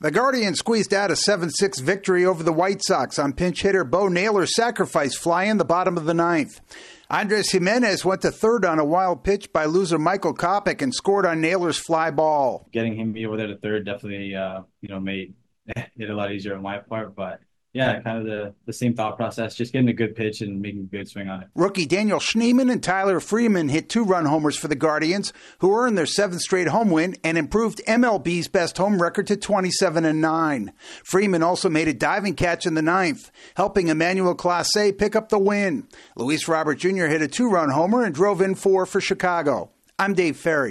The Guardians squeezed out a 7-6 victory over the White Sox on pinch hitter Bo Naylor's sacrifice fly in the bottom of the ninth. Andres Jimenez went to third on a wild pitch by loser Michael Kopech and scored on Naylor's fly ball. Getting him over there to third definitely, made it a lot easier on my part. But yeah, kind of the same thought process, just getting a good pitch and making a good swing on it. Rookie Daniel Schneemann and Tyler Freeman hit 2-run homers for the Guardians, who earned their 7th straight home win and improved MLB's best home record to 27-9. Freeman also made a diving catch in the ninth, helping Emmanuel Clase pick up the win. Luis Robert Jr. hit a 2-run homer and drove in 4 for Chicago. I'm Dave Ferry.